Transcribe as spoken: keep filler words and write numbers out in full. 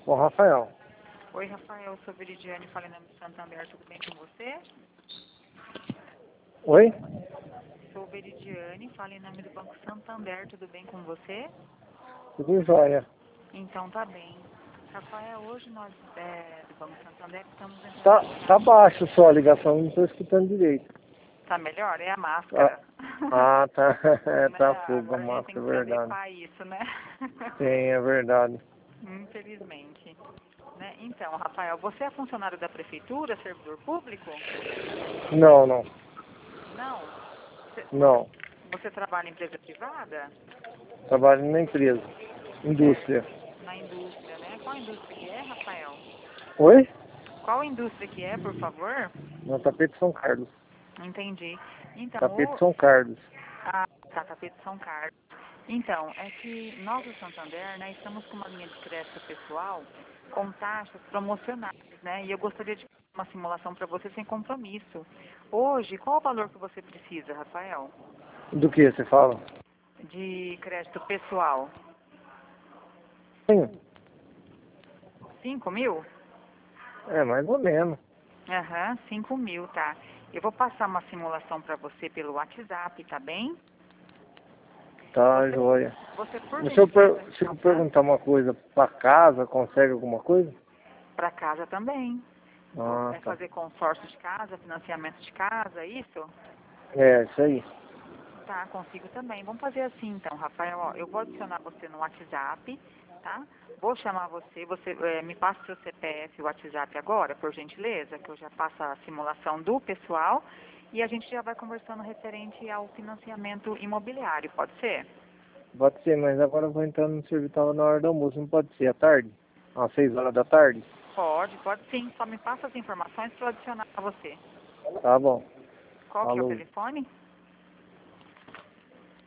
Ô, Rafael. Oi, Rafael, eu sou Veridiane, falei na Santander, tudo bem com você? Oi? Sou Veridiane, falei em nome do Banco Santander, tudo bem com você? Tudo jóia. Então tá bem. Rafael, hoje nós é, do Banco Santander estamos entrando Tá, em tá contato. baixo só a ligação, não estou escutando direito. Tá melhor? É a Ah, máscara. ah, tá. É, Né? tá fogo a Agora a gente tem máscara, que é se verdade. adequar a isso, né? Tem, é verdade. Infelizmente. Né? Então, Rafael, você é funcionário da prefeitura, servidor público? Não, não. Não. Você, você, Não. você trabalha em empresa privada? Trabalho na empresa. Indústria. Certo. Na indústria, né? Qual indústria que é, Rafael? Oi? Qual indústria que é, por favor? No Tapete São Carlos. Entendi. Então, Tapete o... São Carlos. Ah, tá, Tapete São Carlos. Então, é que nós do Santander, né, estamos com uma linha de crédito pessoal com taxas promocionais, né? E eu gostaria de fazer uma simulação para você sem compromisso. Hoje, qual o valor que você precisa, Rafael? Do que você fala? De crédito pessoal? Sim. Cinco mil? É, mais ou menos. Aham, cinco mil, tá. Eu vou passar uma simulação para você pelo WhatsApp, tá bem? Tá, Você, jóia. você por Deixa eu, per- gentileza, deixa eu perguntar uma coisa. Pra casa, consegue alguma coisa? para casa também. Ah, É tá. fazer consórcio de casa, financiamento de casa, é isso? É, isso aí. Tá, consigo também. Vamos fazer assim então, Rafael. Ó, eu vou adicionar você no WhatsApp, tá? Vou chamar você. Você eh, me passa o seu C P F e o WhatsApp agora, por gentileza, que eu já passo a simulação do pessoal e a gente já vai conversando referente ao financiamento imobiliário, pode ser? Pode ser, mas agora eu vou entrar no serviço, tava na hora do almoço, não pode ser à tarde? Às seis horas da tarde? Pode, pode sim. Só me passa as informações para eu adicionar a você. Tá bom. Qual que é o Falou. telefone?